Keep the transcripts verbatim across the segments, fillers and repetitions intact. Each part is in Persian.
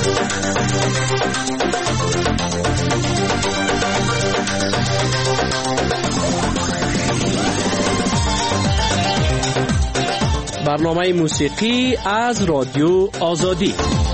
برنامه موسیقی از رادیو آزادی.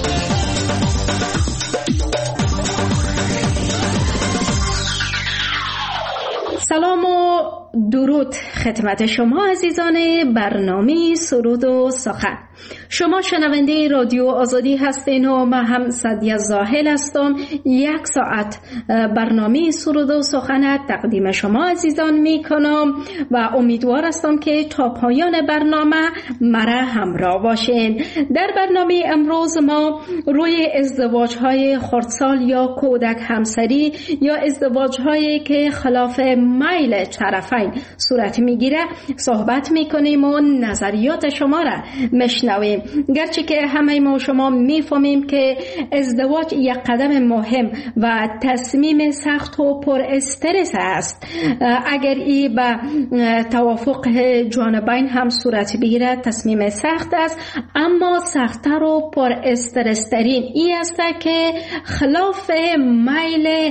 سلام و درود خدمت شما عزیزان برنامه سرود و سخن. شما شنونده رادیو آزادی هستین و من هم سعدیه زاهل هستم. یک ساعت برنامه سرود و سخن تقدیم شما عزیزان می کنم و امیدوار هستم که تا پایان برنامه مرا همراه باشین. در برنامه امروز ما روی ازدواج های خردسال یا کودک همسری یا ازدواج هایی که خلاف میل طرفین صورت میگیره صحبت میکنیم و نظریات شما را مشنویم. گرچه که همه ما شما میفهمیم که ازدواج یک قدم مهم و تصمیم سخت و پر استرس است. اگر ای به توافق جانبین هم صورت بگیره تصمیم سخت است، اما سخت‌تر و پر استرس ترین ای است که خلاف میل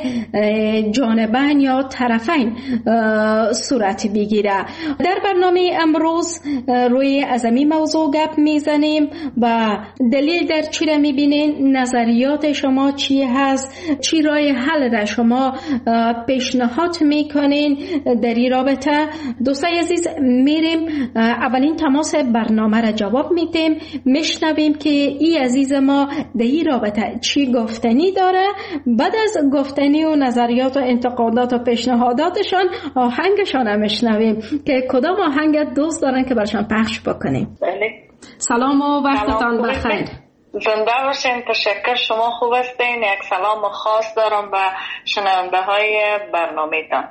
جانبین یا طرفین صورت بگیره. در برنامه امروز روی از این موضوع گپ میزنیم و دلیل در چی را میبینین، نظریات شما چی هست، چی راه حل را شما پیشنهاد میکنین در این رابطه. دوستای عزیز، میریم اولین تماس برنامه را جواب میدیم، میشنویم که ای عزیز ما در این رابطه چی گفتنی داره. بعد از گفتنی و نظریات و انتقادات و پیشنهاداتشان آهنگشان هم میشنویم که کدام آهنگ دوست دارن که برشان پخش بکنیم. بله. سلام و وقتتان بخیر. زنده باشین. تشکر، شما خوب هستین. یک سلام خاص دارم به شنونده های برنامه تان.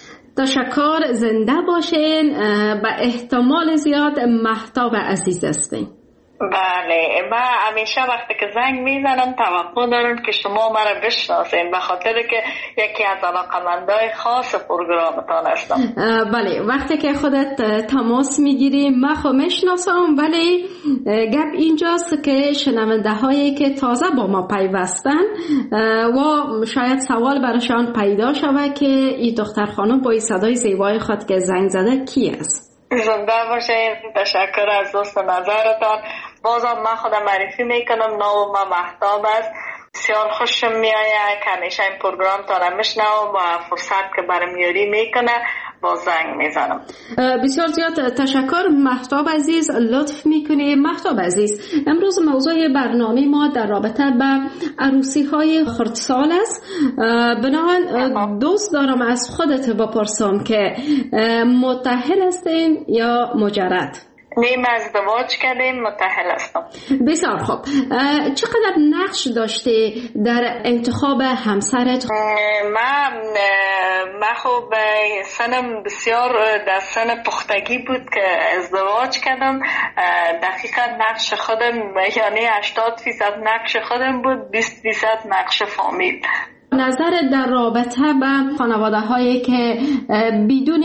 تشکر، زنده باشین. به احتمال زیاد مهتاب عزیز هستین. بله، من همیشه وقتی که زنگ میزنم توقع دارم که شما مرا بشناسین، به خاطر که یکی از علاقمندای خاص پروگرامتان هستم. بله، وقتی که خودت تماس میگیری من خود میشناسم، ولی گپ اینجاست که شنونده هایی که تازه با ما پیوستن و شاید سوال براشان پیدا شود که این دختر خانم با این صدای زیبای خود که زنگ زده کی است؟ زنده باشین. تشکر از دوست نظرتان. بازم من خودم معرفی میکنم، نام من مهتاب است. بسیار خوشم میآید که همیشه این پروگرام تا میشنوم و فرصت که برام یاری میکنه با زنگ میزنم. بسیار زیاد تشکر مهتاب عزیز، لطف میکنی. مهتاب عزیز، امروز موضوع برنامه ما در رابطه به عروسی های خردسال است. بنابراین دوست دارم از خودت بپرسم که متأهل هستین یا مجرد؟ نیم ازدواج کردیم، متأهل هستم. بسیار خوب. چقدر نقش داشتی در انتخاب همسرت؟ من من خب سنم بسیار در سن پختگی بود که ازدواج کردم. دقیقا نقش خودم یعنی هشتاد فیصد نقش خودم بود، بیست فیصد نقش فامیل. نظر در رابطه به خانواده هایی که بدون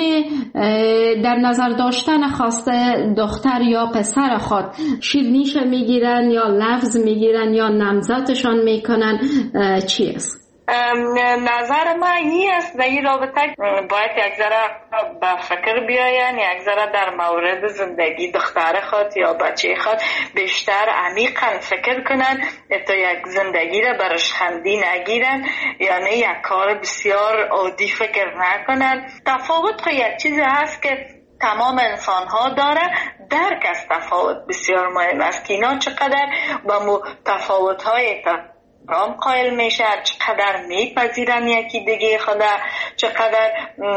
در نظر داشتن خواسته دختر یا پسر خود شیرینیش میگیرن یا لفظ میگیرن یا نامزدشان میکنن چی است؟ نظر من این است در این رابطه باید یک ذره به فکر بیاین، یک ذره در مورد زندگی دختر خود یا بچه خود بیشتر عمیقا فکر کنن تا یک زندگی را برش خندی نگیرن، یعنی یک کار بسیار عادی فکر نکنن. تفاوت خود یک چیزی هست که تمام انسان ها داره. درک از تفاوت بسیار مهم است که اینا چقدر با تفاوت های رام قائل میشه، چقدر میپذیرن یکی دیگه خدا، چقدر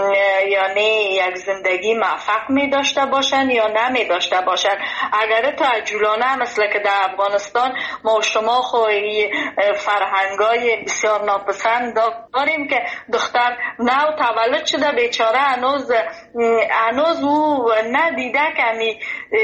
یعنی یک زندگی موفق میداشته باشن یا نمی داشته باشن. اگر تو عجولانه مثل که در افغانستان ما شما خوی فرهنگای بسیار ناپسند داریم که دختر نو تولد شده بیچاره هنوز هنوز او ندیده که همی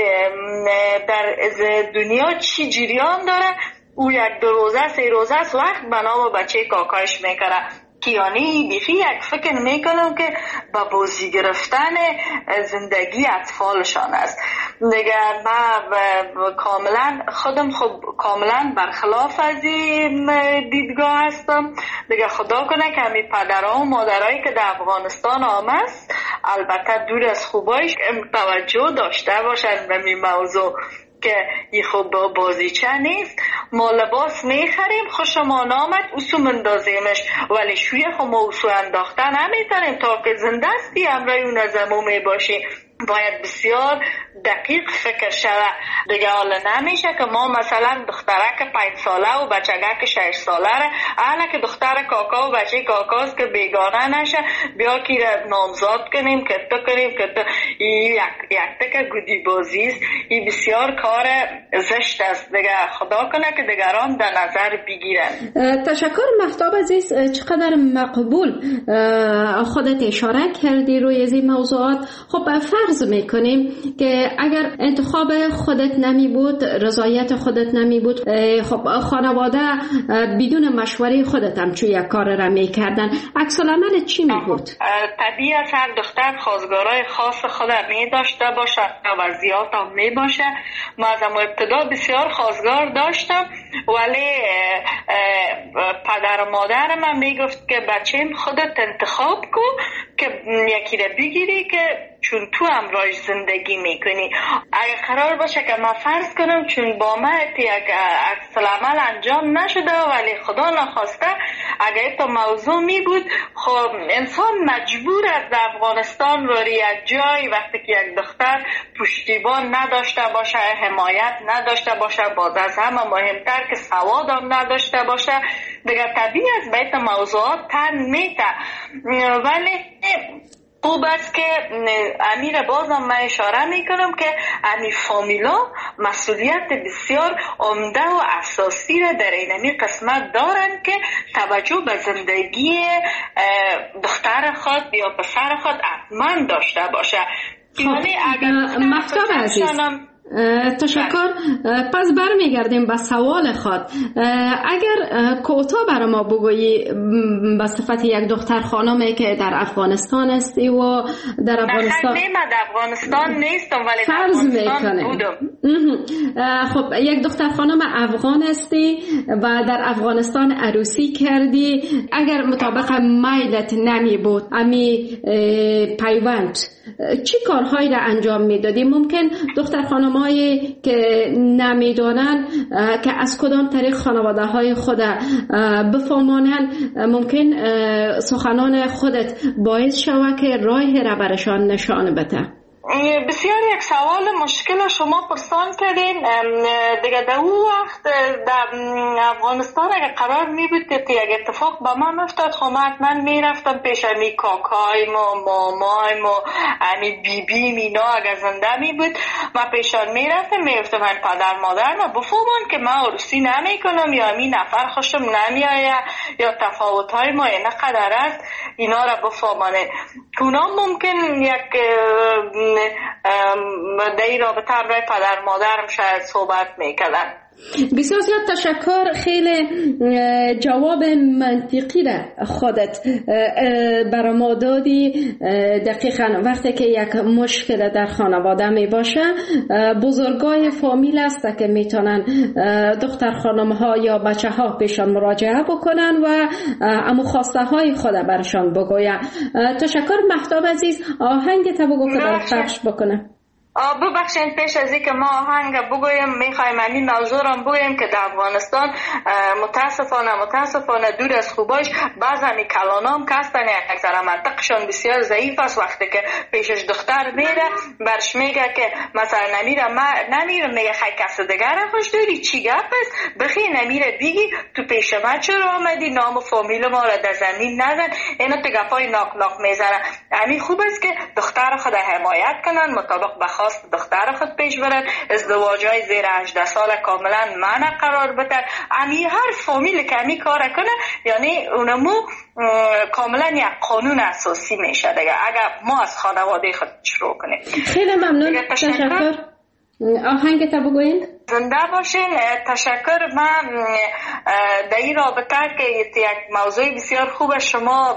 در دنیا چی جریان داره. او یک دو روزه سه روزه است وقت بنا با بچه کاکایش میکنه که یعنی بیخی یک فکر میکنم که با بازی گرفتن زندگی اطفالشان است دیگه. من کاملا خودم خب کاملا برخلاف از این دیدگاه هستم دیگه. خدا کنه که همین پدرها و مادرهایی که در افغانستان آمد البته دور از خوبایش توجه داشته باشن به این موضوع که این خوب بازیچه نیست. ما لباس میخریم خوشمان آمد اوسو مندازیمش ولی شوی خو ما اوسو انداخته نمیتونیم تا که زنده استی امرای اون از امو میباشی. باید بسیار دقیق فکر شده دیگه. حالا نمیشه که ما مثلا دخترک پنج ساله و بچگک شش ساله را احنا که دختر کاکا و بچه کاکاست که بیگانه نشه بیا که نامزاد کنیم که تو کنیم که تو این یک, یک تک گودی بازی است. این بسیار کار زشت است دیگه. خدا کنه که دیگران در نظر بگیرن. تشکر مهتاب عزیز. چقدر مقبول خودت اشاره کردی روی از این موضوعات. خب فرض میکنیم که اگر انتخاب خودت نمی بود رضایت خودت نمی بود خب خانواده بدون مشوره خودت هم چو یک کار را میکردن عکس العمل چی می بود؟ طبیعت هر دختر خواستگارای خاص خود می داشته باشه وضعیات هم می باشه. ما از ابتدا بسیار خواستگار داشتم ولی پدر و مادر من می گفت که بچه‌م خودت انتخاب کن که یکی را بگیری که چون تو امراج زندگی میکنی. اگه قرار باشه که من فرض کنم چون با من یک عکس العمل انجام نشده ولی خدا نخواسته اگه تو موضوع می بود خب انسان مجبور است در افغانستان روی یک جای وقتی که یک دختر پشتیبان نداشته باشه حمایت نداشته باشه باز از همه مهمتر که سواد هم نداشته باشه دیگه طبیعی است به این موضوعات تن میته. ولی خوب است که امیر بازم من اشاره میکنم که امیر فامیلا مسئولیت بسیار عمده و اساسی را در اینمی قسمت دارن که توجه به زندگی دختر خود یا پسر خود حتما داشته باشه. خب مهتاب عزیز تشکر. پس برمیگردیم به سوال خود. اگر کوتاه برای ما بگویی به صفت یک دختر خانمی که در افغانستان استی و در افغانستان نه من در افغانستان نیستم ولی فرض میکنم خب یک دختر خانم افغان استی و در افغانستان عروسی کردی اگر مطابق میلت نمی بود امی پیوند چی کارهایی را انجام میدادی؟ ممکن دختر خانمایی که نمیدانن که از کدام طریق خانواده های خود بفهمانن ممکن سخنان خودت باعث شود که راهی را برشان نشان بده. بسیار یک سوال مشکل شما پرسان کردین دیگه. در اون وقت در افغانستان اگه قرار می بود که یک اتفاق با من افتاد خب من می رفتم پیش امی کاکایم و مامایم و امی بی بی مینا اگه زنده می بود من پیشان می رفتم می رفتم من پدر مادر ما بفهمون که من عروسی نمی کنم یا امی نفر خوشم نمی آید یا تفاوت های ما نه قدر است اینا را بفهمانه. اونا ممکن یک در این رابطه همراه پدر مادرم شاید صحبت میکردن. بسیار زیاد تشکر. خیلی جواب منطقی را خودت برای ما دادی. دقیقا وقتی که یک مشکل در خانواده می باشه بزرگای فامیل است که میتونن دختر خانم ها یا بچه ها پیشان مراجعه بکنن و امو خواسته های خود برشان بگوین. تشکر مهتاب عزیز. آهنگ تا بگو که در پخش بکنه. ببخشید پیش از اینکه ما آهنگ بگویم میخوایم این موضوع را بگویم که در افغانستان متاسفانه متاسفانه دور از خوباش بعضی کلانام که هستن یک ذره منطقشان بسیار ضعیف است. وقتی که پیشش دختر میره برش میگه که مثلا نمیره ما نمیره میگه خیلی کس دیگر را خوش داری چی گپ است بخی نمیره بگی تو پیش ما چرا آمدی نام فامیل ما را در زمین نزن. اینا تو گپای ناک ناک میزنن. همین خوب است که دختر خود حمایت کنن مطابق بخواست دختر خود پیش برن ازدواجای زیر هجده سال کاملا منع قرار بدن. امی هر فامیل که امی کار کنه یعنی اونمو کاملا یک قانون اساسی میشه دیگه اگر ما از خانواده خود شروع کنیم. خیلی ممنون. تشکر. آهنگ تا بگوین. زنده باشین. تشکر. من در این رابطه که یک موضوع بسیار خوب شما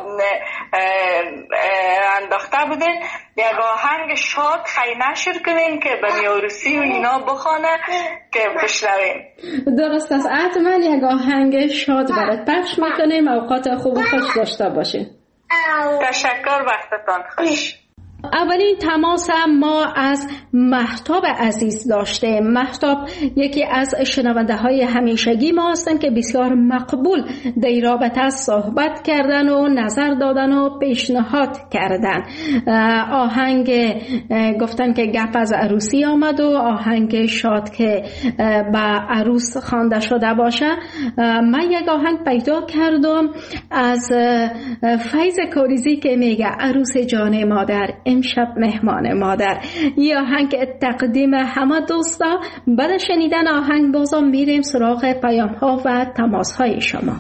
انداخته بودین، یک آهنگ شاد خیلی نشر کنین که به نیوروسی و اینا بخونه که بشنویم. درست است، حتما یک آهنگ شاد برات پخش میکنیم. اوقات خوب و خوش داشته باشین. تشکر، وقتتان خوش. اولین تماس ما از مهتاب عزیز داشته. مهتاب یکی از شنونده های همیشگی ما هستند که بسیار مقبول در این رابطه صحبت کردن و نظر دادن و پیشنهاد کردن. آهنگ گفتن که گپ از عروسی آمد و آهنگ شاد که به عروس خوانده شده باشه. من یک آهنگ پیدا کردم از فیض کوریزی که میگه عروس جان مادر امشب مهمان مادر. یه آهنگ تقدیم همه دوستا. بعد شنیدن آهنگ بازم میریم سراغ پیام ها و تماس های شما.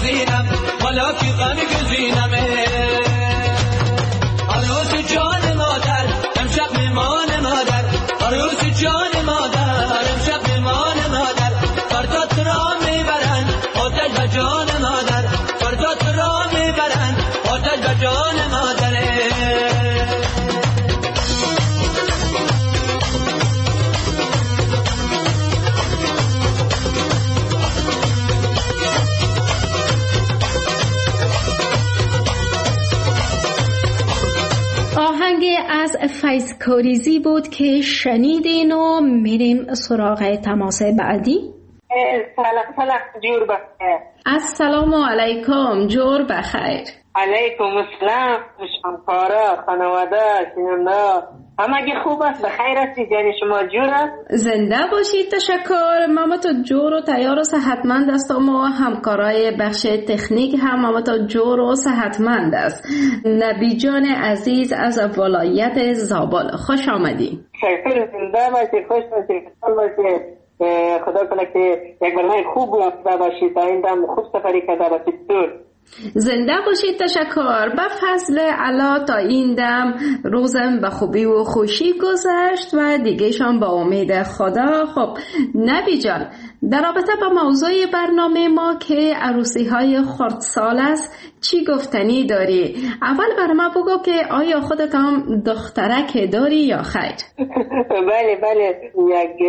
گزینم حالا که غم گزینمه عروس جان مادر امشب میمان مادر عروس جان مادر امشب میمان مادر فردا تو را میبرن آتش به جان مادر فردا تو را میبرن آتش به جان مادره آهنگ از فیض کاریزی بود که شنیدین و میریم سراغ تماس بعدی. سلام سلام جور بخیر. السلام علیکم جور بخیر. علیکم السلام همکارا خانواده شنونده همگی خوب است بخیر هستی جان شما جور است زنده باشید تشکر ماما تو جور و تیار و صحتمند است و ما همکارای بخش تکنیک هم ماما تو جور و صحتمند است. نبی جان عزیز از ولایت زابل خوش آمدی. شکر زنده باشید خوش باشید خوش باشید خدا کنه که یک برنامه خوب رفته باشید تا این دم خوب سفری کرده باشید دور زنده باشید تشکر. به فضل علا تا این دم روزم به خوبی و خوشی گذشت و دیگه شان با امید خدا. خب نبی جان در رابطه با موضوع برنامه ما که عروسی های خردسال است چی گفتنی داری؟ اول بر ما بگو که آیا خودت هم دخترک داری یا خیر؟ بله بله یک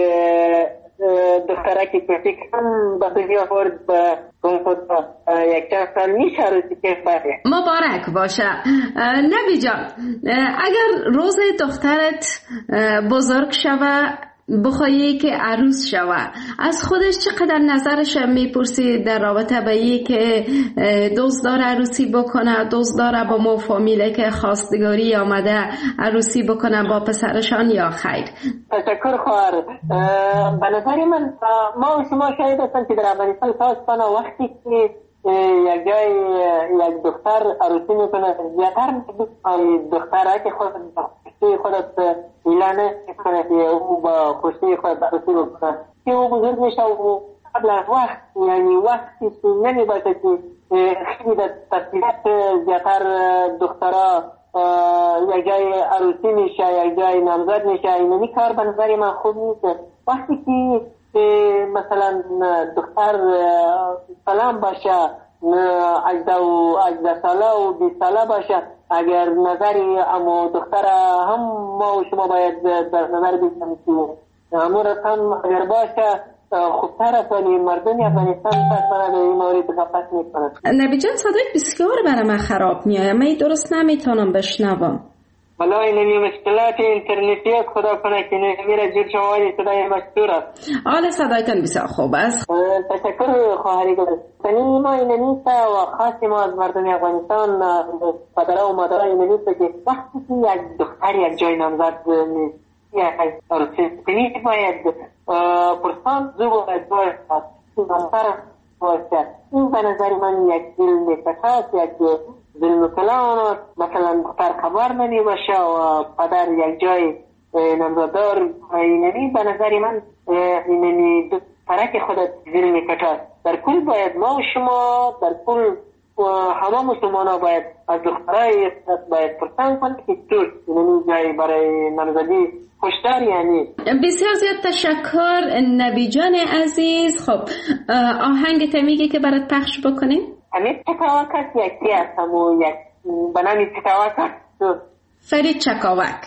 دخترکی کوچیک هم به دنیا آورد به کنفوتا یک چند سال میشه عروسی که بله مبارک باشه. نبی جان اگر روز دخترت بزرگ شوه بخوایی که عروس شوه از خودش چقدر نظرش میپرسی در رابطه به این که دوست داره عروسی بکنه دوست داره با مو فامیله که خواستگاری آمده عروسی بکنه با پسرشان یا خیر؟ تشکر خواهر. به نظر من ما و شما شاید هستن که در افغانستان تاسفانه وقتی که یک جای یک دختر عروسی میکنه زیادتر دختره که خود خوشی خودت اعلان میکنه که او با خوشی خود عروسی بکنه که او بزرگ میشه و قبل از وقت یعنی وقتی نمی باشه که خیلی در تصویرات زیادتر دخترها یک جای عروسی میشه یک جای نامزد میشه اینمی کار به نظر من خوب نیست. وقتی که مثلا دختر سلام باشه اجده ساله و بیست ساله باشه اگر نظری اما دختر هم ما و شما باید در نظر بگیریم که امور هم اگر باشه خوبتر است ولی مردم افغانستان پس به این مورد غفلت میکنند. نبی جان صدای بسیار برای من خراب میآید من درست نمیتونم بشنوم. والا این مشکلات اینترنتی است خدا کنه که نمیره جور شما ولی صدای مشکور است. آله صدایتان بسیار خوب است. تشکر خواهری گذاشت. سنی ما این نیست و خاصی ما از مردم افغانستان پدره و مادره این نیست که وقتی که یک دختر یک جای نامزد نیست یک عروسی کنی باید پرسان زو باید باید نامزد باید. این به نظر من یک ظلم کساس یک ظلم کلان مثلا دختر خبر نمی باشه و پدر یک جای نامزدار اینمی به نظر من اینمی فرق خودت ظلم کساس. در کل باید ما و شما در کل همه مسلمان ها باید از دخترهای باید پرسان کنند که طور اینمی جای برای نامزدی خوشتر یعنی. بسیار زیاد تشکر نبی جان عزیز. خب آهنگ تمیگی که برات پخش بکنیم همین چکاوک هست یکی هست همون یک بنامی چکاوک هست فرید چکاوک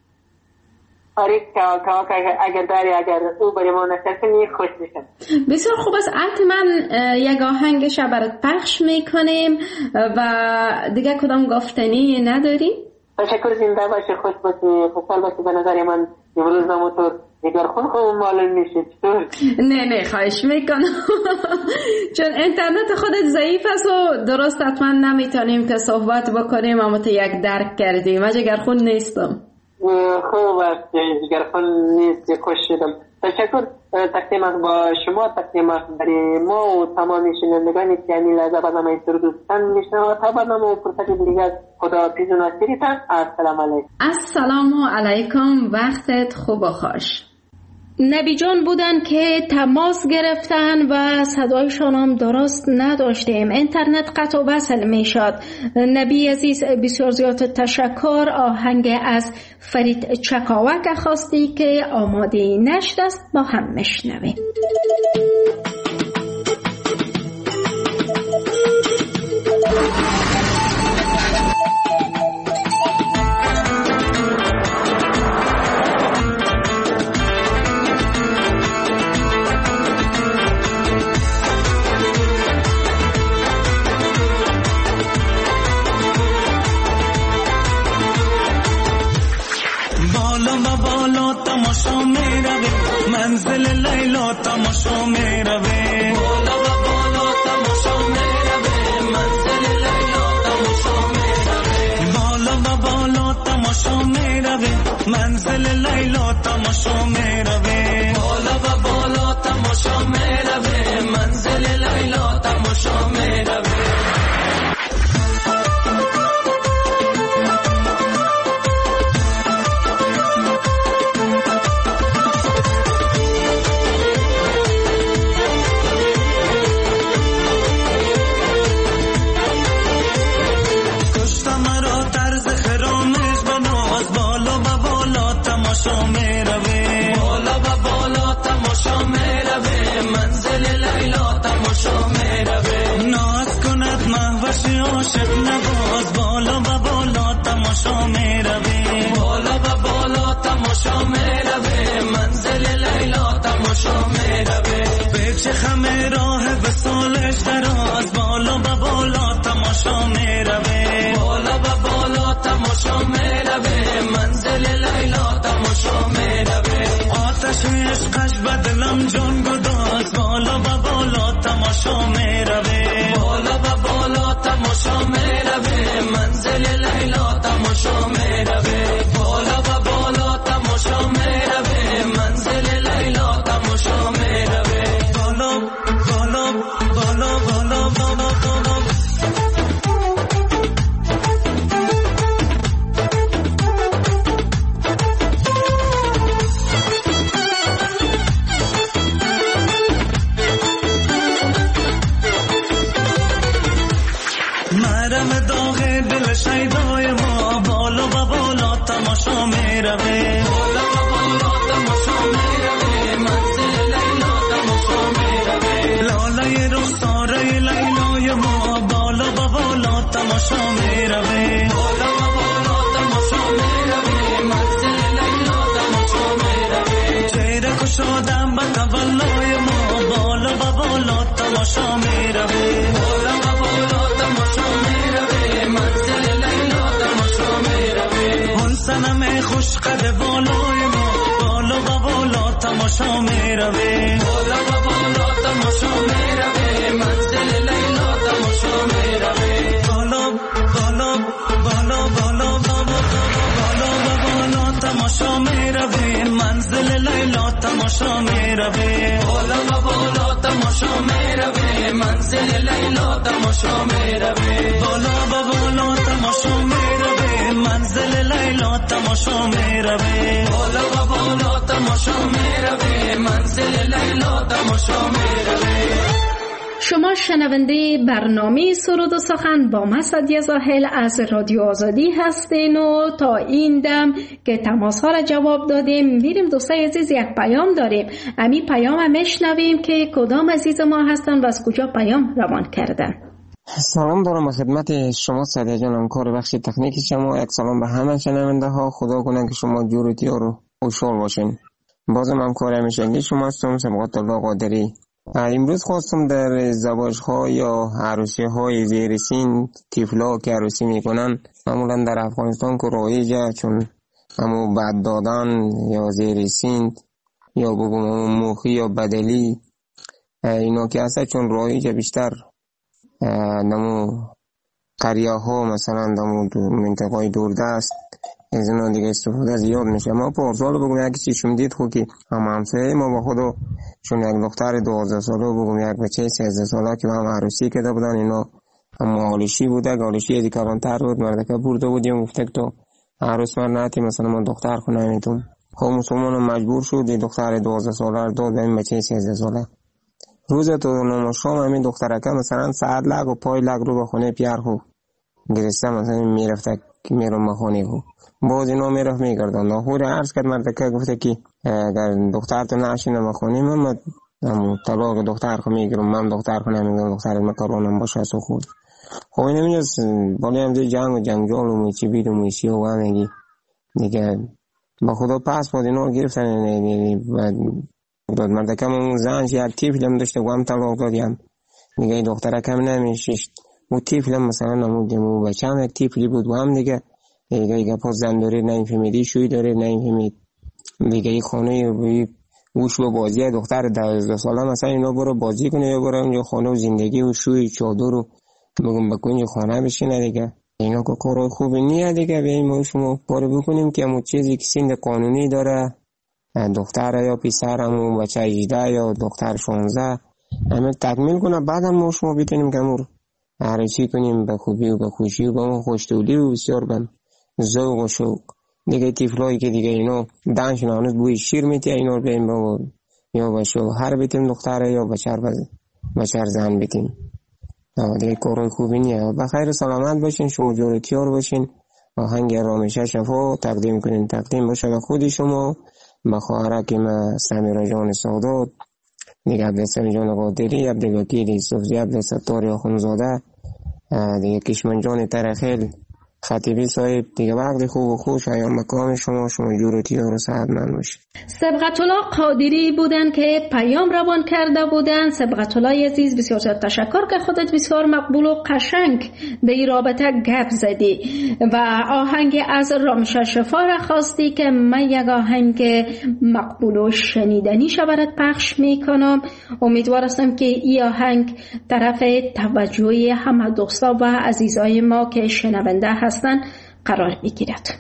فرید چکاوک اگر داری اگر او بری ما نشسته خوش میشن. بسیار خوب است حتما یک آهنگش برات پخش میکنیم و دیگه کدام گفتنی نداری؟ تشکر زنده باشه خوش باشه خوشحال باشه. به نظر من امروز نموتور دیگر خون خوب معلوم میشه چطور؟ نه نه خواهش میکنم چون اینترنت خودت ضعیف است و درست حتما نمیتونیم که صحبت بکنیم اما تو یک درک کردیم. من جگر خون نیستم. خوب است جگر خون نیست خوش شدم. تشکر تقدیم با شما تقدیم برای ما و تمام شنوندگانی که همین لحظه برنامه سرودستان میشنوند تا برنامه و فرصت دیگر خدا پیز و ناصریتان. السلام علیکم. السلام علیکم وقتت خوب و خوش. نبی جان بودن که تماس گرفتن و صدایشان هم درست نداشتیم، اینترنت قطع و وصل می شد. نبی عزیز بسیار زیاد تشکر. آهنگ از فرید چکاوک خواستی که آماده نشد است، با هم میشنویم. منزل لیلا تماشا می روه، بالا و بالا تماشا می روه. منزل لیلا تماشا می روه، بالا و بالا تماشا می روه. منزل لیلا تماشا می روه، بالا و بالا تماشا می روه. منزل لیلا تماشا می روه. عاشق نواز بالا و بالا تماشا می روی، بالا و بالا تماشا می روی. منزل لیلا تماشا می روی. پیچ خم راه وصالش دراز، بالا و بالا تماشا می روی، بالا و بالا تماشا می روی. منزل لیلا تماشا می روی. آتش عشقش بدلم جان گداز، بالا و بالا تماشا می روی، بالا و بالا تماشا می روی. منزل لیلا تماشا می روی، بالا و بالا تماشا می روی. منزل لیلا تماشا می روی. بالا بالا بالا بالا بالا بالا. مرم داغ دل شیدای ما، بالا و بالا تماشا می روی، بالا و بالا تماشا می روی. منزل لیلا تماشا می روی. لاله رخساره لیلای ما، بالا و بالا تماشا می روی، بالا و بالا تماشا می روی. منزل لیلا تماشا می روی. چهره کشادم به تولای ما، بالا و بالا تماشا می روی، بالا و بالا تماشا می روی. منزل لیلا تماشا می روی. اون سنم خوش قد بالای ما، بالا و بالا تماشا می روی، بالا و بالا تماشا می روی. منزل لیلا تماشا می روی. بالا بالا بالا بالا بالا بالا و بالا تماشا می روی. منزل لیلا تماشا می روی، بالا و بالا تماشا می روی. منزل لیلا تماشا می روی، بالا و بالا تماشا می روی. منزل لیلا تماشا می روی، بالا و بالا تماشا می روی. منزل لیلا تماشا می روی. شما شنونده برنامه سرود و سخن با من سعدیه زاهل از رادیو آزادی هستین و تا این دم که تماس ها را جواب دادیم میریم دوستای عزیز یک پیام داریم. امی پیام هم میشنویم که کدام عزیز ما هستن و از کجا پیام روان کردن. سلام دارم خدمت شما سعدیه جانم، کار بخش تکنیک شما. یک سلام به همه شنونده ها. خدا کنه که شما جور و تیار و خوشحال باشین. بازم هم کار همیشگی شما هستم، سبقت الله قادری. امروز خواستم در زواج ها یا عروسی های زیر سن، طفلا که عروسی میکنن معمولا در افغانستان که رایجه، چون همو بد دادن یا زیر سن یا بگم موخی یا بدلی اینا که هسته، چون رایجه بیشتر نمو قریه ها مثلا نمو منطقه دوردست از اینا دیگه استفاده زیاد میشه. ما پارسال بگم یکی چی شما دید خود که هم همسایه ما با خودو چون یک دختر دوازده ساله بگم یک بچه سیزده ساله که با هم عروسی کرده بودن، اینا هم آلشی بوده، آلشی ازی کلانتر بود، مردکه برده بودیم گفته که تو عروس من نهتی مثلا من دختر خونه میتون خب مسلمان مجبور شد دختر دوازده ساله رو داد به این بچه سیزده ساله. روز تو نماز شام همین دخترکه مثلا ساعت لگ و پای لگ رو به خونه پیر خو گرسته مثلا میرفته که میرم به خونه خو باز اینا میرفت میگردن نخوری عرض کرد مردکه گفته که اگر دختر تو نشینه به خونه من من طلاق دختر خو میگیرم من دختر خو نمیگم دختر مکرونم باشه سو خود. خب این نمیجاست بالی هم دی جنگ و جنگجال و میچی بید و میچی و همگی دیگه با خدا پس با اینا گرفتن داد مردکه اون زنش یک تیفلم داشته و هم طلاق دادیم دیگه دختره کم نمیشیشت و تیفلم مثلا نمودیم و بچه هم یک تیفلی بود و هم دیگه دیگه دیگه پا زن داره نمیفهمیدی شوی داره نمیفهمید دیگه این خانه وش با بازی دختر دوازده ساله مثلا اینا برو بازی کنه یا برو اونجا خانه و زندگی و شوی چادر رو بگم بکنی خانه بشینه دیگه اینا که کارهای خوبی نیه دیگه بیاییم ما شما پاره بکنیم که همون چیزی که سند قانونی داره دختر یا پسر همون بچه هجده یا دختر شانزده همه تکمیل کنه بعد هم ما شما بیتونیم که همون هر چی کنیم به خوبی و به خوشی و به ما خوشتولی و بسیار بم ذوق و شوق دیگه تیفلایی که دیگه اینا دانشون هنوز بوی شیر میتیه اینا رو بیاییم با یا به شوهر بیتیم دختر یا بچر بچر زن بیتیم دیگه کارهای خوبی نیه. بخیر سلامت باشین شما جورتیار باشین آهنگ رامشه شفا تقدیم کنین تقدیم باشه به خودی شما به خواهرکیم سمیرا جان سادات دیگه عبدالسمی جان قادری عبدالوکیل یوسفزی عبدالستار آخونزاده دیگه کشمن جان ترخیل خطیبی صاحب دیگه وقت خوب و خوش ایام مکان شما شما جورتیار و صحتمند باشین. سبقت الله قادری بودن که پیام روان کرده بودن. سبقت الله عزیز بسیار تشکر که خودت بسیار مقبول و قشنگ به این رابطه گپ زدی و آهنگ از رامشه شفا را خواستی که من یک آهنگ مقبول و شنیدنی شبرت پخش میکنم. امیدوار هستم که این آهنگ طرف توجه همه دوستا و عزیزای ما که شنونده هستن قرار بگیرد.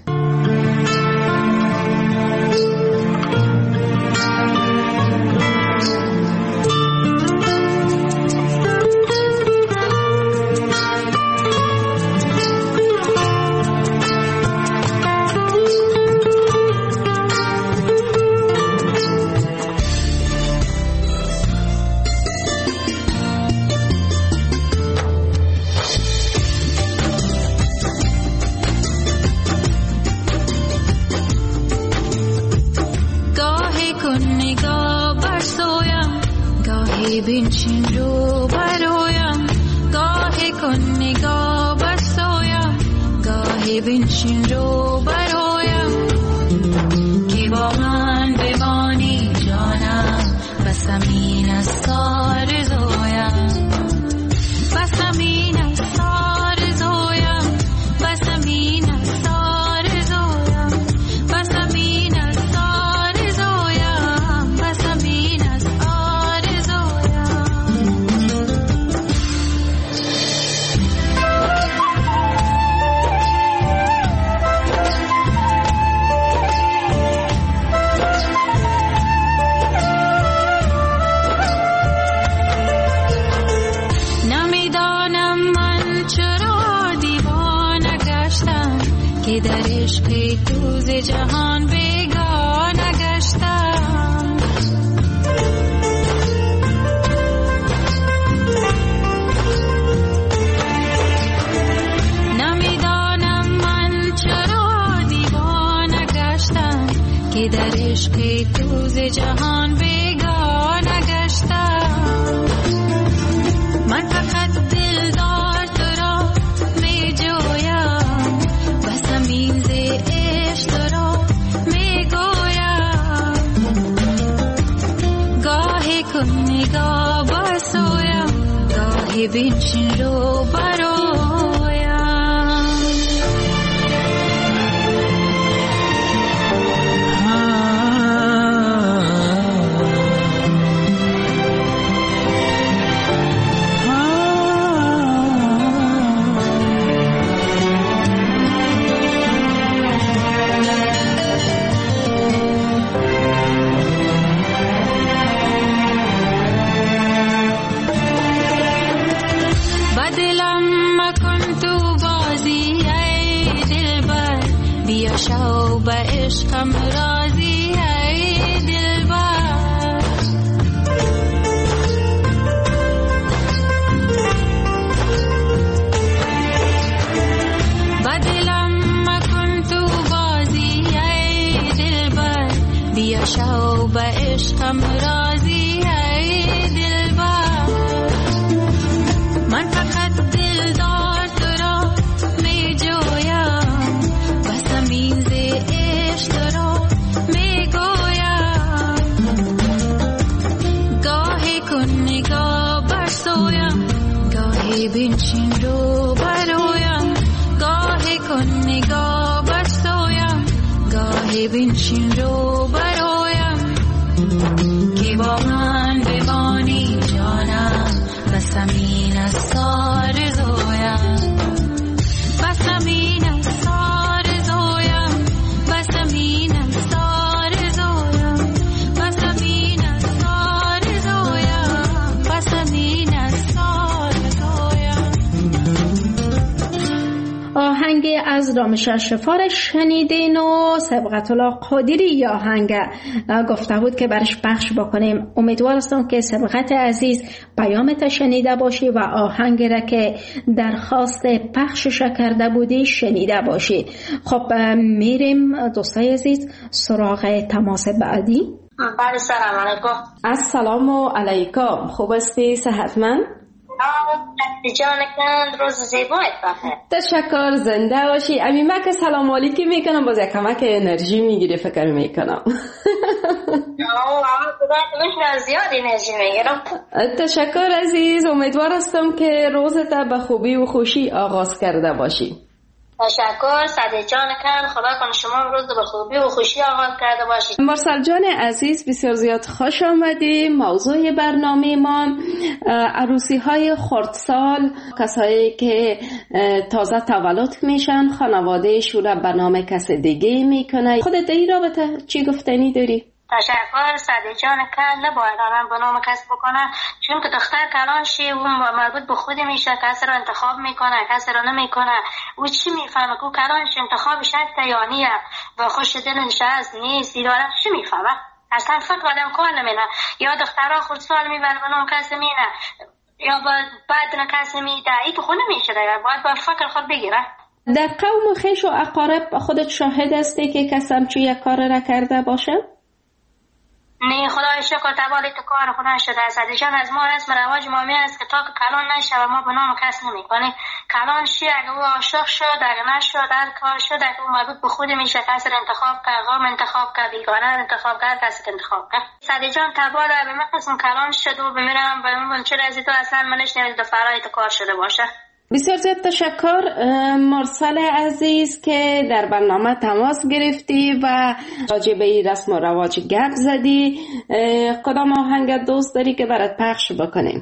بنشین رو برایم گاهی کن نگاه برسایم گاهی بنشین رو برایم که با من بمانی جانم بس امین از سار زویم بس امین از سار زویم بس امین از سار زویم بس امین از سار زویم بس امین از که در عشق تو ز جهان بیگانه گشتم نمیدانم من چرا دیوانه گشتم که در عشق تو ز جهان بیگانه گشتم من فقط دلدار تو را می جویم بس امین ز عشق را می گویم گاهی کن نگاه برسویم گاهی بنشین رو برایم شو به عشقم راضی عشقم راضی ای دلبر من فقط دلدار تو را می جویم بس میز عشق تو را می گویم گاهی کن نگاه بر سویم گاهی بنشین رو برویم گاهی کن نگاه بر سویم گاهی بنشین رو برویم که با من بمانی جانم بس همین از آرزویم بس همین از آرزویم بس همین از آرزویم بس همین از آرزویم بس همین از آرزویم. آهنگ از رامش شفار شنیدین و سبقت الله قادری یا آهنگ گفته بود که برش پخش بکنیم. امیدوار هستم که سبقت عزیز پیامت شنیده باشی و آهنگ را که درخواست پخشش کرده بودی شنیده باشی. خب میریم دوستای عزیز سراغ تماس بعدی. بله سلام علیکم. السلام علیکم. خوب هستی؟ صحتمند؟ جان کند روز زیبایت بخیر. تشکر زنده باشی. امیمه که سلام علیکی میکنم باز یک کمک انرژی میگیری فکر میکنم. آه زیاد انرژی میگیرم. تشکر عزیز. امیدوار هستم که روزت به خوبی و خوشی آغاز کرده باشی. تشکر سعدی جان کن. خدا کنه شما روز به خوبی و خوشی آغاز کرده باشید. مرسل جان عزیز بسیار زیاد خوش آمدی. موضوع برنامه ما عروسی های خردسال، کسایی که تازه تولد میشن خانواده شورا برنامه کس دیگه میکنه. خودت در این رابطه چی گفتنی داری؟ تشکر سعدی جان کن. نباید آدم به نام کس بکنه چون که دختر کلان شی و مربوط به خود میشه. کسی رو انتخاب میکنه کسی رو نمیکنه. او چی میفهمه که کلانش انتخابش هست یا نیه و خوش دلش هست نیست ایداره چی میفهمه؟ اصلا فکر آدم کار نمینه. یا دخترها خود سال میبره به نام کسی مینه یا بعد نه کسی میده. ای تو خود نمیشه دیگه. باید با فکر خود بگیره. در قوم خویش و اقارب خودت شاهد هستی که کسم چی یک کار را کرده باشه؟ نه خدای شکر تبالی تو کار خود نشده است. جان از ما رسم رواج مامی است که تا که کلان نشه و ما به نام کس نمی کنیم. کلان شی اگه او عاشق شد اگه نشد هر کار شد اگه او مربوط به خود میشه. کسی انتخاب کرد غام انتخاب کرد بیگانه انتخاب کرد کسی انتخاب کرد. سعدی جان تبالی به من قسم کلان شد و بمیرم و من چه رازی تو اصلا منش نمید فرای تو کار شده باشه. بسیار زیاد تشکر مرسل عزیز که در برنامه تماس گرفتی و راجع به این رسم و رواج گپ زدی. کدام آهنگ دوست داری که برات پخش بکنیم؟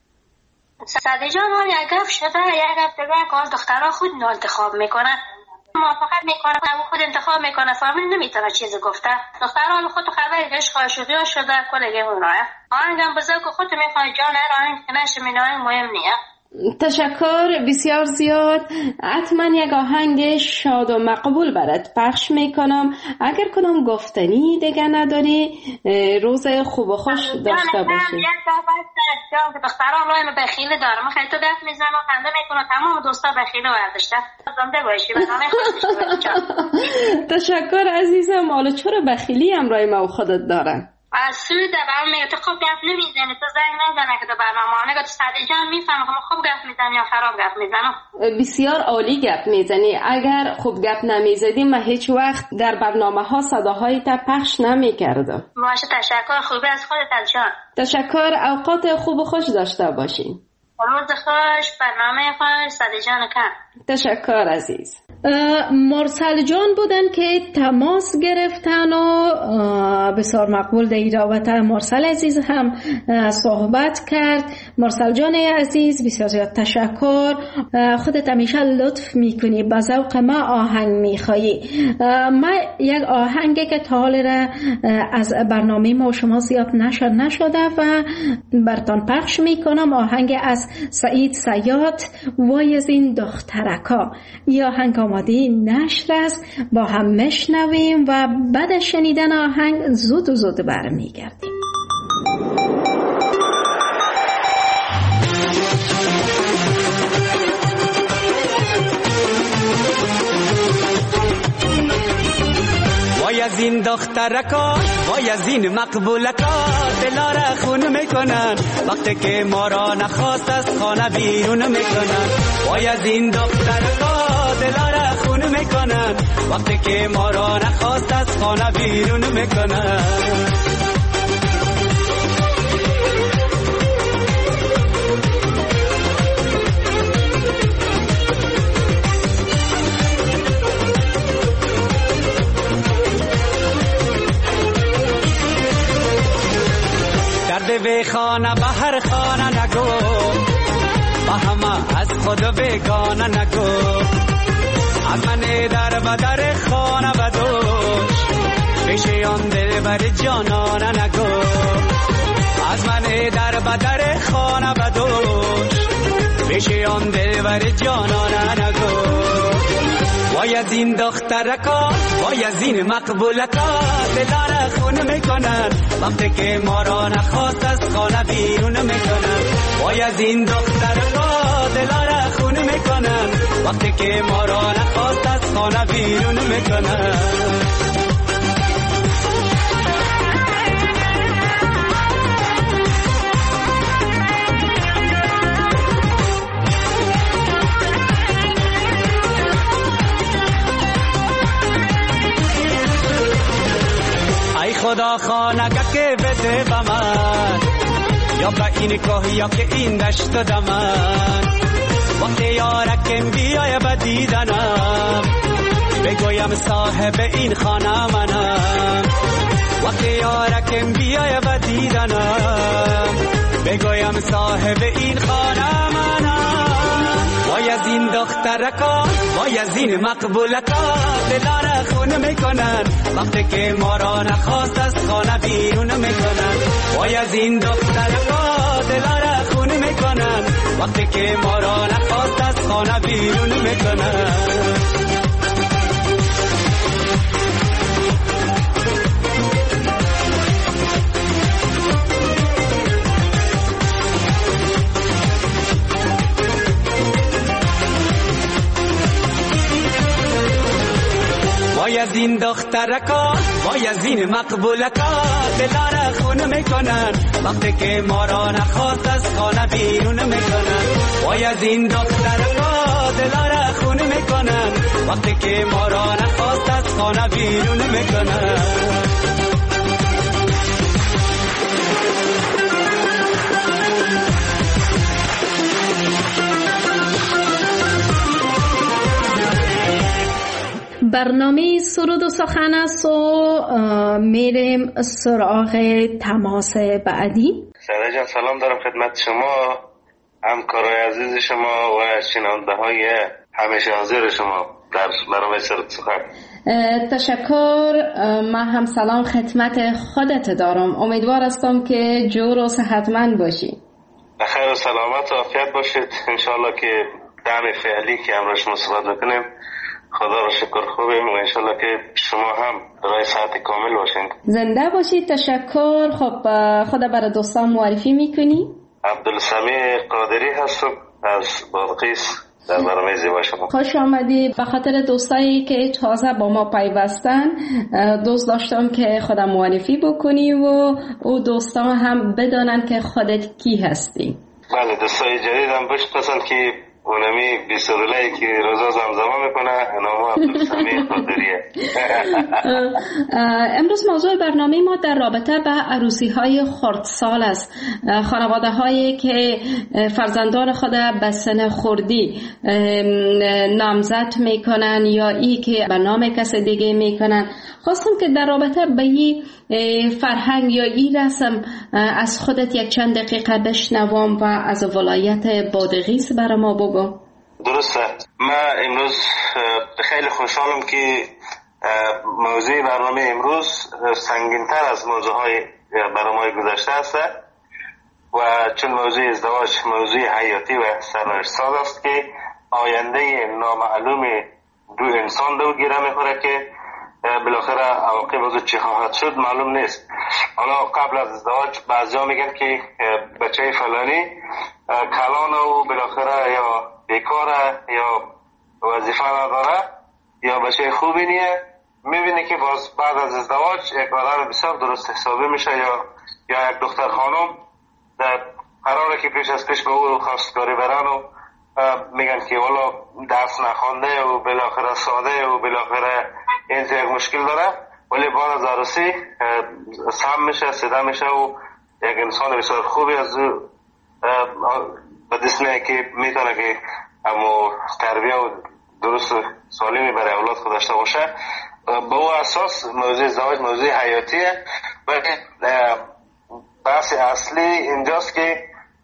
سعدی جان ها یک گپ شده یک گپ دیگه که دخترها خود انتخاب میکنن موافقت میکنه و خود انتخاب میکنه. فامیل نمیتونه چیزی گفته. دخترها خود خبر عشق عاشقی شده کلگی اونایه. آهنگم بزرگ خود میخوای جان هر آهنگ که نشه مینای مهم نیه. تشکر بسیار زیاد. حتما یک آهنگ شاد و مقبول برات پخش میکنم. اگر کنم گفتنی دیگه نداری روز خوب و خوش داشته باشی. یک دفعه که دختران رایم بخیل دارم خیلی تو گفت میزنم و خنده میکنم تمام دوستا بخیل وردشته زنده باشی برنامه خوش باشی. تشکر عزیزم. حالا چرا بخیلی هم رایم و خودت دارن؟ از سوی در برنامه تو خوب گفت نمیزنی تو زنگ نزنه که در برنامه نگه تو سعدی جان میفهمه که ما خوب گفت میزنی یا خراب گفت میزنم. بسیار عالی گفت میزنی. اگر خوب گفت نمیزدی من هیچ وقت در برنامه ها صداهای تا پخش نمیکردم. باشه تشکر. خوبی از خودت جان. تشکر. اوقات خوب و خوش داشته باشین. روز خوش برنامه خوش سعدی جان کن. تشکر عزیز. مرسل جان بودن که تماس گرفتن و بسیار مقبول در رابطه مرسل عزیز هم صحبت کرد. مرسل جان عزیز بسیار زیاد تشکر. خودت همیشه لطف میکنی به ذوق ما آهنگ میخوایی. من یک آهنگی که تا حال را از برنامه ما شما زیاد نشر نشده و برتان پخش میکنم. آهنگ از سعید صیاد وای از این دخترکا. یا آهنگ آماده نشر است با هم مشنویم و بعد شنیدن آهنگ زود و زود برمیگردیم. وای از از این دخترکا وای از این مقبولکا دلاره خون میکنن وقتی که ما را نخواست از خانه بیرون میکنن وای از این دخترکا دلاره خون میکنن وقتی که ما را نخواست از خانه بیرون میکنن به خانه به هر خانه نگو با همه از خود بگانه نگو از من در بدر خانه بدوش بشه آن دل بر جانانه نگو از من در بدر خانه بدوش بشه آن دل بر جانانه نگو وای از این دخترکا وای از این مقبولکا دلاره خون میکنن وقتی که ما را نخواست از خانه بیرون میکنن وای از این دخترکا دلاره خون میکنن وقتی که ما را نخواست از خانه بیرون میکنن خدا خانگه که بده به من یا به این کوه یا که این دشت دمن وقتی یارکم بیای به دیدنم بگویم صاحب این خانه منم وقتی یارکم بیای به دیدنم بگویم صاحب این خانه منم وای از این دخترکا وای از این مقبولکا دلاره خون میکنن وقتی که ما را نخواست از خانه بیرون میکنن وای از این دخترکا دلاره خون میکنن وقتی که ما را نخواست از خانه بیرون میکنن وای از این دخترکا وای از این مقبولکا دلاره خون میکنن وقتی که ما را نخواست از خانه بیرون میکنن وای از این دخترکا دلاره خون میکنن وقتی که ما را نخواست از خانه بیرون میکنن برنامه سرود و سخن است و میریم سراغ تماس بعدی. سعاده جان سلام دارم خدمت شما، همکارای عزیز شما و شنونده های همیشه حاضر شما در برنامه سرود سخن. تشکر. من هم سلام خدمت خودت دارم، امیدوار هستم که جور و صحتمند باشی. بخیر و سلامت و عافیت باشید انشالله که دم فعلی که امروز شما صحبت میکنیم خدا را شکر خوبیم و انشالله که شما هم برای صحت کامل باشین. زنده باشید. تشکر. خب خدا برای دوستان معرفی میکنی؟ عبدالسمیع قادری هستم از بادغیس در برنامه زیبا شما. خوش آمدی. به خاطر دوستایی که تازه با ما پیوستن دوست داشتم که خدا معرفی بکنی و او دوستان هم بدانن که خودت کی هستی. بله دوستای جدیدم بشناسن که اونمی بیسرولایی که روزا زمزمه میکنه نامو عبدالسمیع قادریه. امروز موضوع برنامه ما در رابطه به عروسی های خردسال است. خانواده هایی که فرزندان خود به سن خردی نامزد میکنن یا ای که به نام کس دیگه میکنن، خواستم که در رابطه به این فرهنگ یا این رسم از خودت یک چند دقیقه بشنوم و از ولایت بادغیس برای ما بگو. درسته. من امروز خیلی خوشحالم که موضوع برنامه امروز سنگین‌تر از موضوعهای برنامه گذشته است و چون موضوع ازدواج موضوع حیاتی و سرنوشت‌ساز است که آینده نامعلوم دو انسان دو گیره میخوره که بالاخره عواقب از چه خواهد شد معلوم نیست. حالا قبل از ازدواج بعضیا میگن که بچه فلانی کلان و بالاخره یا بیکاره یا وظیفه نداره یا بچه خوبی نیه میبینی که باز بعد از ازدواج یک آدم بسیار درست حسابی میشه یا یا یک دختر خانم در قراره که پیش از پیش به او خواستگاری برن و میگن که والا درس نخوانده و بالاخره ساده و بالاخره این یک مشکل داره، ولی بعد از عروسی سم میشه، سیده میشه و یک انسان بسیار خوبی از او به دست میاد که میتونه که اما تربیه و درست و سالمی برای اولاد خود داشته باشه. به او اساس موضوع ازدواج موضوع حیاتیه. ولی بحث اصلی اینجاست که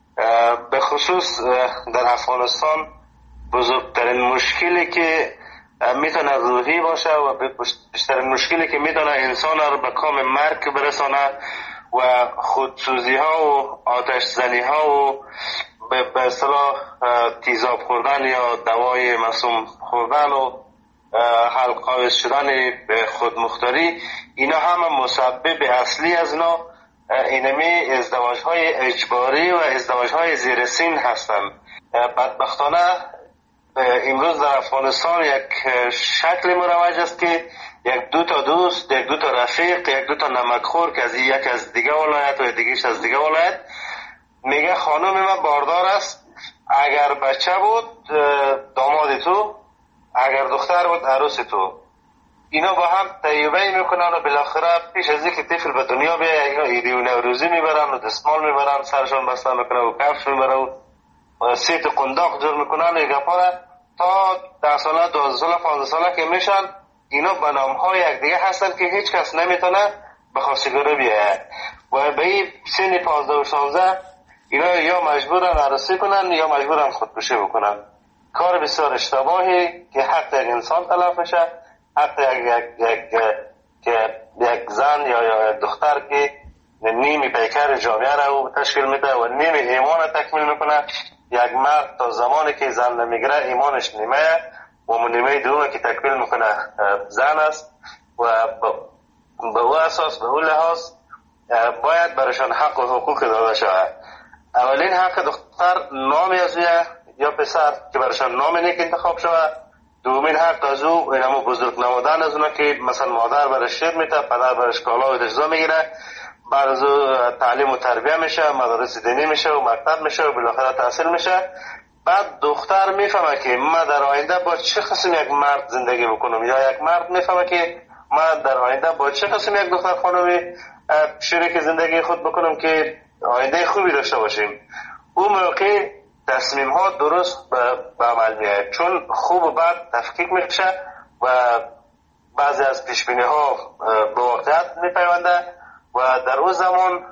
به خصوص در افغانستان بزرگترین مشکلی که میتونه روحی باشه و بیشترین مشکلی که میتونه انسان رو به کام مرگ برسانه و خودسوزی ها و آتش زنی ها و به اصطلاح تیزاب خوردن یا دوای مسموم خوردن و حلقاویز شدن به خودمختاری، اینا همه مسبب اصلی از اینا اینمی ازدواج های اجباری و ازدواج های زیر سن هستند. بدبختانه امروز در افغانستان یک شکل مروج است که یک دو تا دوست، یک دو تا رفیق، یک دو تا نمکخور که از یک از دیگه ولایت و دیگهش از دیگه ولایت میگه خانم من باردار است، اگر بچه بود داماد تو، اگر دختر بود عروس تو. اینا با هم طیبه میکنن و بالاخره پیش از اینکه طفل به دنیا بیایه اینا عیدی و نوروزی میبرن و دستمال میبرن، سرشان بسته میکنن و کفش میبرن و سیت قنداق جور میکنن و گپاره تا ده ساله، دوازده ساله، پانزده ساله که میشن اینا به نام های یک دیگه هستن که هیچ کس نمیتونه به خواستگاری بیایه و به این سن پانزده و شانزده اینا یا مجبورن عروسی کنن یا مجبورن خودکشی بکنن. کار بسیار اشتباهی که حق یک انسان تلف میشه، حق یک یک یک که یک زن یا یا دختر که نیمی پیکر جامعه را تشکیل میده و نیمی ایمان تکمیل میکنه. یک مرد تا زمانی که زن نمیگیره ایمانش نیمه و نیمه دومه که تکمیل میکنه زن است و به او اساس به او لحاظ باید برشان حق و حقوق داده شود. اولین حق دختر نامی از اویه یا پسر که برشان نام نیک انتخاب شود. دومین حق از او اینمو بزرگ نمودن از اونا که مثلا مادر برش شیر میده، پدر برش کالا و اجزا میگیره، بعد از او تعلیم و تربیه میشه، مدارس دینی میشه و مکتب میشه و بالاخره تحصیل میشه. بعد دختر میفهمه که من در آینده با چه قسم یک مرد زندگی بکنم یا یک مرد میفهمه که من در آینده با چه قسم یک دختر خانمی شریک زندگی خود بکنم که آینده خوبی داشته باشیم. اون موقع تصمیم ها درست به عمل میاد، چون خوب و بد تفکیک میشه و بعضی از پیشبینی ها به واقعیت میپیونده و در اون زمان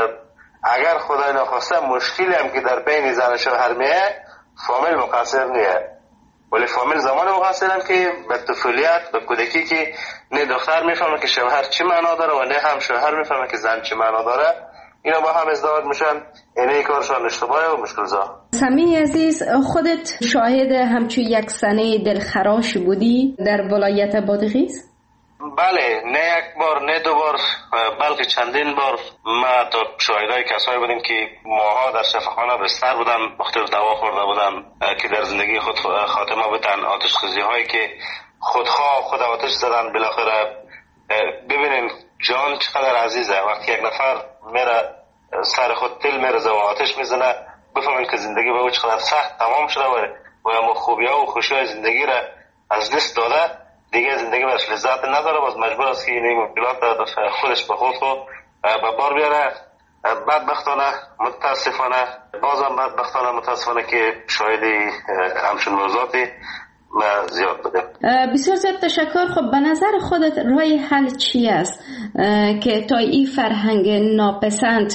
اگر خدای نخواسته مشکلی هم که در بین زن و شوهر میه فامیل مقصر نیه، ولی فامیل زمان مقصر هم که به طفولیت به کودکی که نه دختر میفهمه که شوهر چی معنا داره و نه هم شوهر میفهمه که زن چی معنا داره، اینا با هم ازدواج میشن. اینه کارشان اشتباهه و مشکل‌زا. سمی عزیز، خودت شاهد همچو یک سنه دلخراش بودی در ولایت بادغیس؟ بله، نه یک بار نه دو بار بلکه چندین بار ما تا شاهدای کسایی بودیم که ماها در شفاخانه بستر بودن، مختلف دوا خورده بودن که در زندگی خود خاتمه بودن، آتش خیزی هایی که خودخواه خود آتش زدن. بالاخره ببینین جان چقدر عزیزه، وقتی یک نفر میره سر خود تل میرزه و آتش میزنه بفهمین که زندگی به او چقدر سخت تمام شده و اما خوبی ها و خوشی های زندگی را از دست داده، دیگه زندگی برش لذت نداره، باز مجبور است که این مشکلات خودش به خود خود به بار بیاره. بدبختانه متاسفانه بازم بدبختانه متاسفانه که شاهدی همچون موضوعاتی زیاد بوده. بسیار زیاد تشکر. خب به نظر خودت راه حل چی است که تا این فرهنگ ناپسند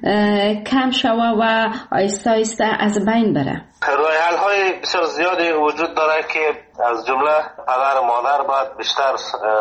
کم شوه و آیسته آیسته از بین بره؟ راه حل های بسیار زیادی وجود داره که از جمله پدر و مادر باید بیشتر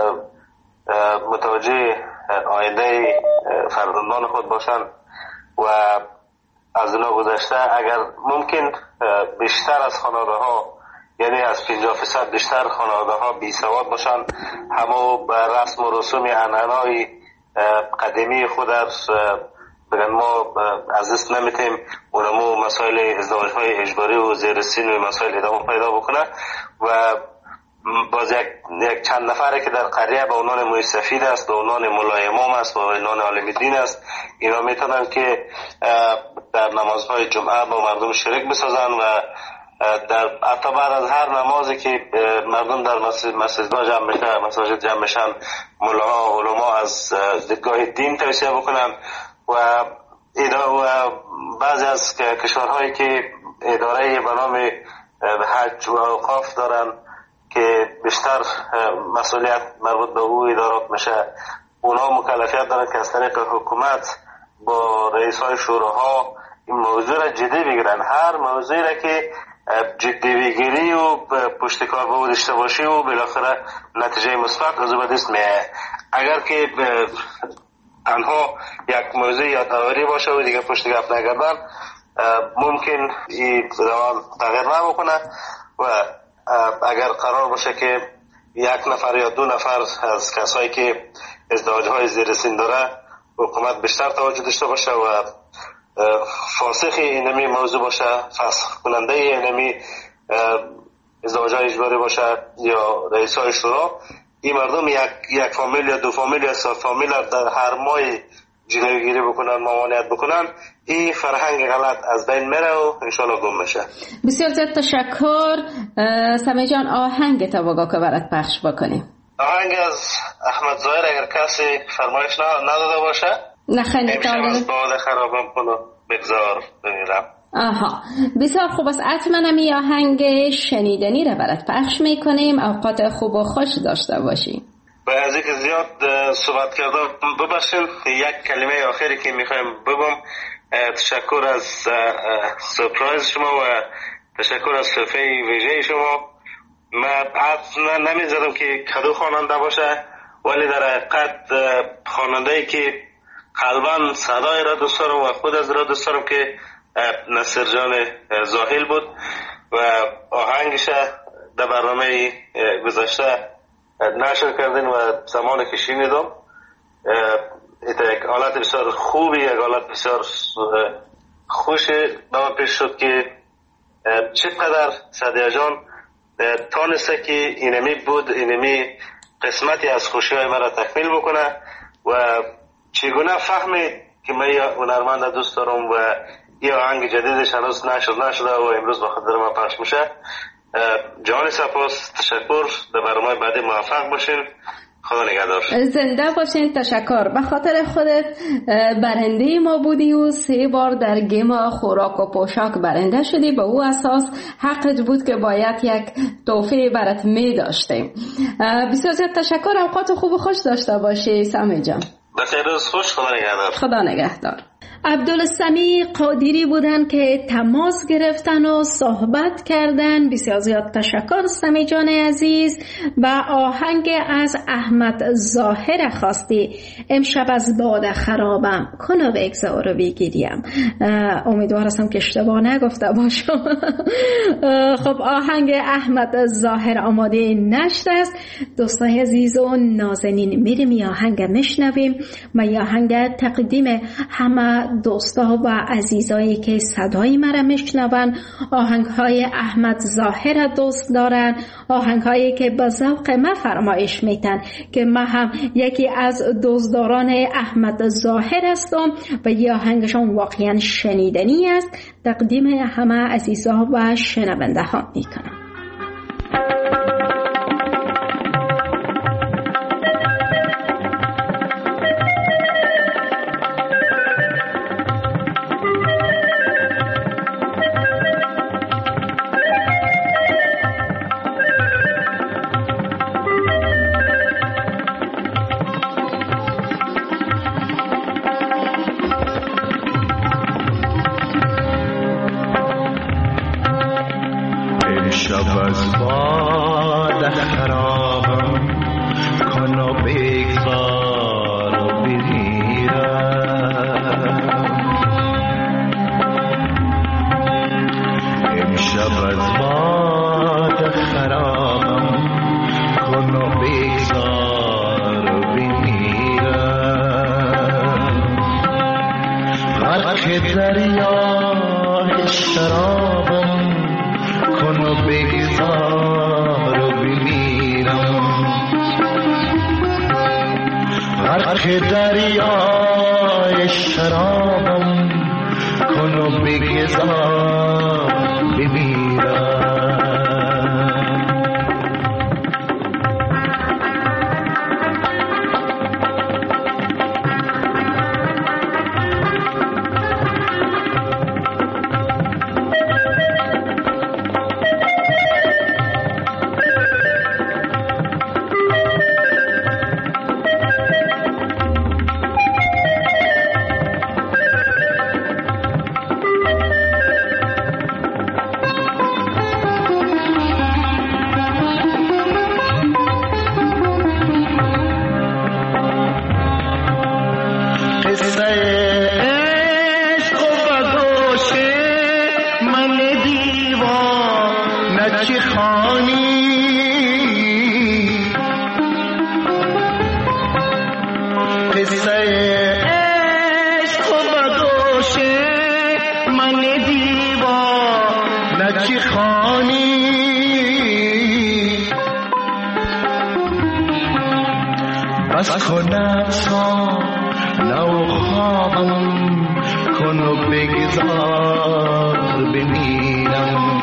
متوجه آینده فرزندان خود باشن و از اونا گذشته اگر ممکن بیشتر از خانواده ها، یعنی از پنجاه فیصد بیشتر خانواده ها بی سواد باشن، همو به رسم و رسوم عنعنای قدیمی خود بگن ما از دست نمیتیم، اونمو مسائل ازدواج های اجباری و زیر سن و مسائل ادامه پیدا بکنه و باز یک, یک چند نفره که در قریه به عنوان موی سفید است، به عنوان مولای امام است، به عنوان عالم دین است، اینا میتونن که در نمازهای جمعه با مردم شریک بسازن و در حتی بعد از هر نمازی که مردم در مسجد مسجدها جمع میشن، مساجد جمع میشن، ملاها علما از دیدگاه دین توصیه بکنن و و بعضی از کشورهایی که اداره به نام حج و اوقاف دارن که بیشتر مسئولیت مربوط به او ادارات میشه، اونا مکلفیت دارن که از طریق حکومت با رئیس های شوراها این موضوع را جدی بگیرن. هر موضوعی را که جدی بگیری و پشتکار به او داشته باشی و بالاخره نتیجه مثبت از او به دست میاد. اگر که تنها یک موضوع یادآوری باشه و دیگه پشت گپ نگردن، ممکن این روان تغییر نمیکنه و اگر قرار باشه که یک نفر یا دو نفر از کسایی که ازدواج‌های زیر سن داره حکومت بیشتر توجه داشته باشه و فاسخ اینمی موضوع باشه، فسخ کننده اینمی ازدواج‌های اجباری باشه یا رئیس‌های شورا، این مردم یک یک فامیل یا دو فامیل یا سه فامیل در هر ماه جلوگیری بکنن، ممانعت بکنن، این فرهنگ غلط از بین میره و انشالله گم میشه. بسیار زیاد تشکر. سمی جان، آهنگ تواگا که برات پخش بکنیم. آهنگ از احمد ظاهر اگر کسی فرمایش نداده باشه. نه خیلی امشب از باد خرابم کنو بگذار بمیرم. آها، بسیار خوب است. حتما این آهنگ شنیدنی را برات پخش میکنیم. اوقات خوب و خوش داشته باشی. و از اینکه زیاد صحبت کردم ببخشید، یک کلمه آخری که میخوایم بگم، تشکر از سورپرایز شما و تشکر از صفحه ویژه شما. من حد نمیزدم که کدو خواننده باشه، ولی در حقیقت خواننده‌ای که قلباً صدای را دوست دارم و خود از را دوست دارم که نصر جان زاهل بود و آهنگش در برنامه گذشته نشر کردین و زمانی که شنیدم یک حالت بسیار خوبی، یک حالت بسیار خوشی به من پیش شد که چقدر سعدیه جان تانسته که اینمی بود، اینمی قسمتی از خوشی های مرا تکمیل بکنه و چگونه فهمید که من یا هنرمند دوست دارم و یه آهنگ جدیدش هنوز نشد نشده و امروز به خاطر من پخش میشه. جان سپاس، تشکر. در برنامه بعدی موفق باشین. خدا نگهدار. زنده باشین. تشکر. به خاطر خودت برنده ما بودی و سه بار در گیم خوراک و پوشاک برنده شدی. به او اساس حقت بود که باید یک تحفه برات می داشتیم. بسیار زیاد تشکر. اوقات خوب و خوش داشته باشی سمی جان. بخیر روز خوش. خدا نگهدار. خدا نگهدار. عبدالسمی قادری بودن که تماس گرفتن و صحبت کردن. بسیار زیاد تشکر سمی جان عزیز. و آهنگ از احمد ظاهر خواستی، امشب از باد خرابم کنو بگذار و بگیریم. امیدوار هستم که اشتباه نگفته باشم. خب آهنگ احمد ظاهر آماده نشده است. دوستان عزیز و نازنین، میریم این آهنگ میشنویم و این آهنگ تقدیم همه دوستا و عزیزایی که صدای مرا میشنون، آهنگ های احمد ظاهر دوست دارن، آهنگ هایی که به ذوق ما فرمایش میتن که ما هم یکی از دوستداران احمد ظاهر هستم و یه آهنگشون واقعا شنیدنی است. تقدیم همه عزیزا و شنونده ها میکنم. شرابم کن و بگذار و بمیر غرق دریای شرابم کن و بگذار بمیرم. بس کنم سا نو خوابم کن و بگذار بمیرم.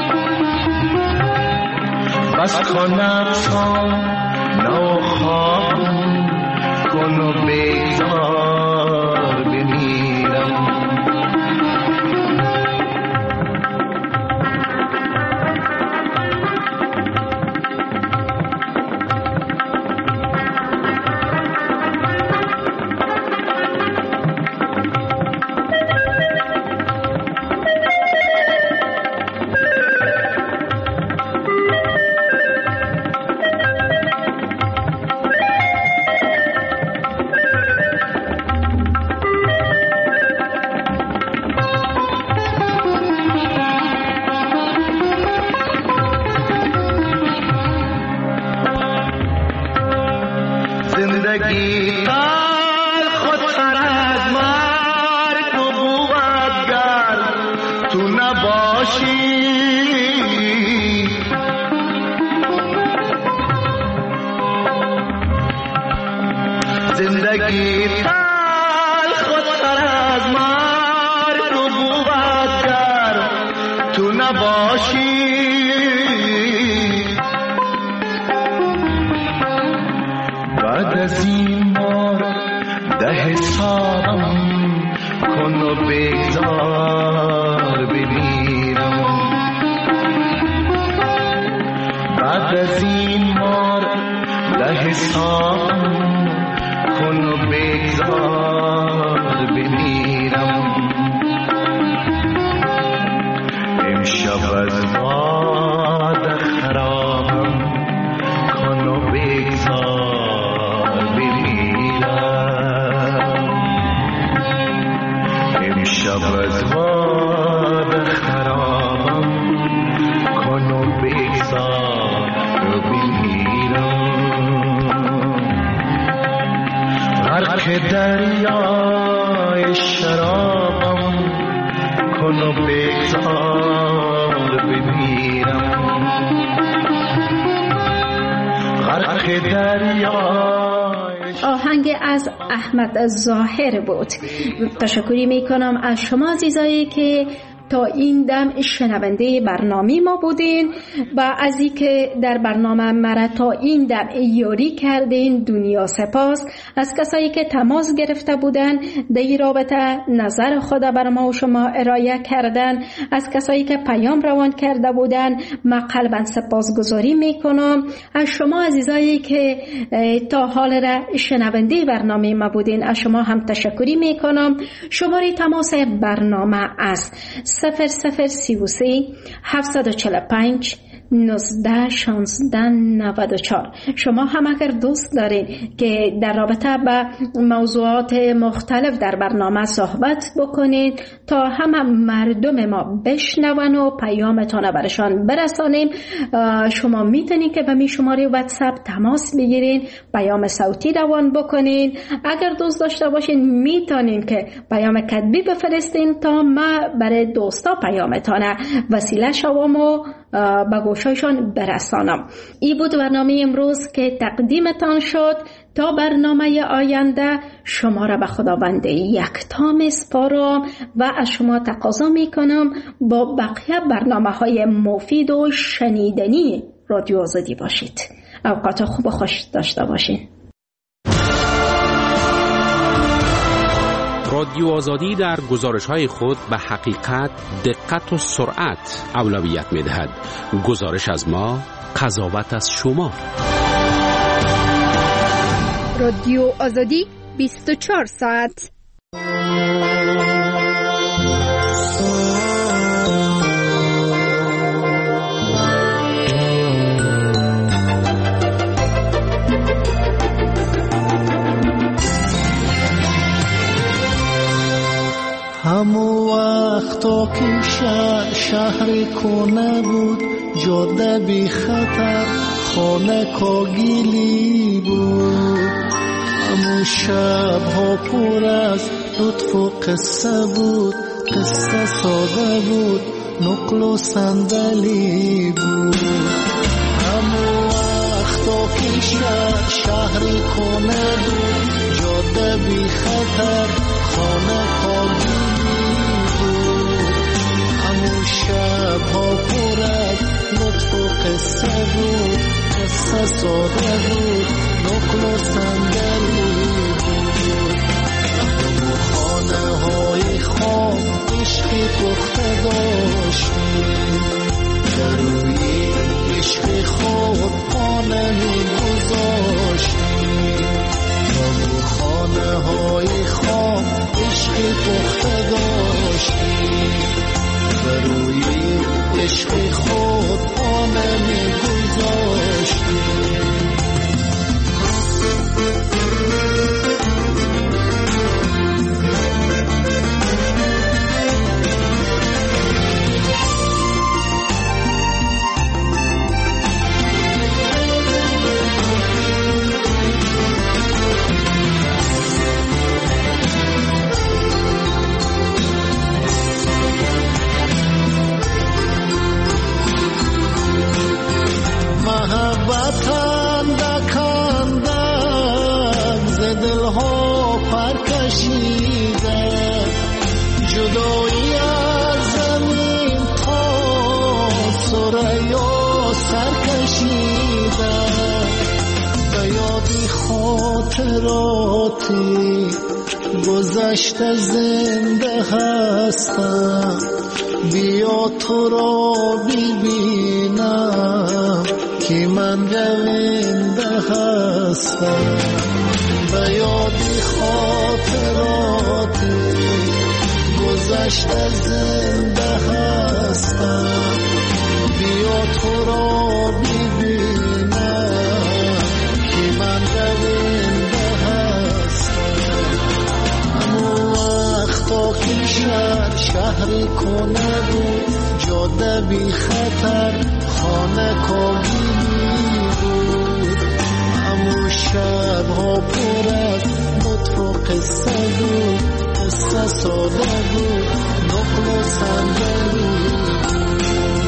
بس کنم سا نو خوابم کن و بگذار بمیرم. زندگی تال خودتر از مرگ نبود گر تو نباشی. زندگی تال خودتر از مرگ نبود گر تو نباشی. بعد از این بار ده حسابم کن و بگذار بمیرم. بعد از این بار ده حسابم کن و بگذار بمیرم. امشب از باد خرابم کن و بگذار شب از باد خرابم کن و بگذار بمیرم. غرق دریای شرابم کن و بگذار بمیرم. غرق دریای آهنگ از احمد ظاهر بود. تشکری میکنم از شما عزیزایی که تا این دم شنونده برنامه ما بودین و از این که در برنامه مرا تا این دم یاری کردین دنیا سپاس. از کسایی که تماس گرفته بودن در این رابطه نظر خود بر ما و شما ارائه کردن، از کسایی که پیام روان کرده بودن من قلبا سپاسگزاری میکنم. از شما عزیزایی که تا حال را شنونده برنامه ما بودین از شما هم تشکری میکنم. شماره تماس برنامه است صفر صفر سی و سه هفتصد و چهل و پنج نوزده شانزده نود و چهار. شما هم اگر دوست دارین که در رابطه با موضوعات مختلف در برنامه صحبت بکنید تا هم مردم ما بشنون و پیامتان برشان برسانیم، شما میتونید که به می شماره واتساپ تماس بگیرین، پیام صوتی روان بکنین. اگر دوست داشته باشین میتونین که پیام کتبی بفرستین تا ما برای دوستا پیامتان وسیله شوم و به گوشایشان برسانم. این بود برنامه امروز که تقدیمتان شد. تا برنامه آینده شما را به خداوند یکتا میسپارم و از شما تقاضا میکنم با بقیه برنامه های مفید و شنیدنی رادیو آزادی باشید. اوقات خوب و خوش داشته باشین. رادیو آزادی در گزارش‌های خود به حقیقت، دقت و سرعت اولویت می‌دهد. گزارش از ما، قضاوت از شما. رادیو آزادی بیست و چهار ساعت. همو وقتا که شهر شهر کنه بود، جاده بی خطر خانه کاگیلی بود. همو شب ها پر از لطف و قصه بود، قصه ساده بود، نقل و صندلی بود. همو وقتا که شهر شهر کنه بود، جاده بی خطر خانه کاگیلی بود. همو شب ها پر از لطف و قصه بود، قصه ساده بود، نقل و صندلی بود. همو خانه های خام عشقی پخته داشتیم، در روی عشق خود خانه می گذاشتیم. همو خانه های خام عشقی پخته داشتیم، در روی عشق خود خانه می گذاشتیم. محبتن دکندن ز دلها پر کشیده، جدایی از زمین تا ثریا سر کشیده. به یادی خاطراتی گذشته زنده هستم، بیا تو را ببینم که من رونده هستم. به یادی خاطراتی گذشته زنده هستم، بیا تو را ببینم که من رونده هستم. همو وقتا که شهر شهر کنه بود، جاده بی خطر خانه کاگیلی بود. همو شب ها پر از لطف و قصه بود، قصه ساده بود، نقل و صندلی بود.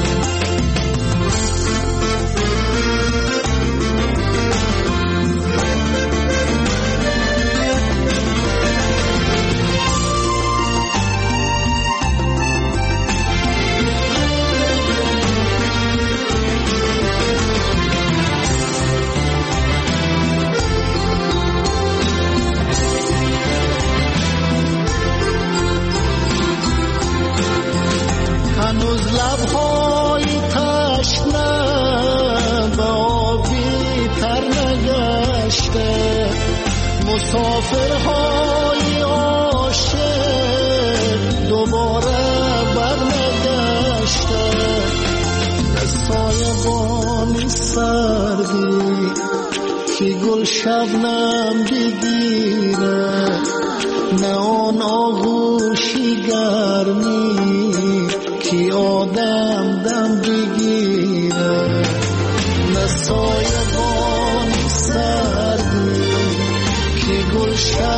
هنوز لبهای تشنه به آبی تر نگشته، مسافرهای عاشق دوباره برنگشته. سایبانی سردی که گل شبنم بگیره، نه آن آغوشی گرمی که آدم دم بگیره. نه سایبانی سردی که گل شبنم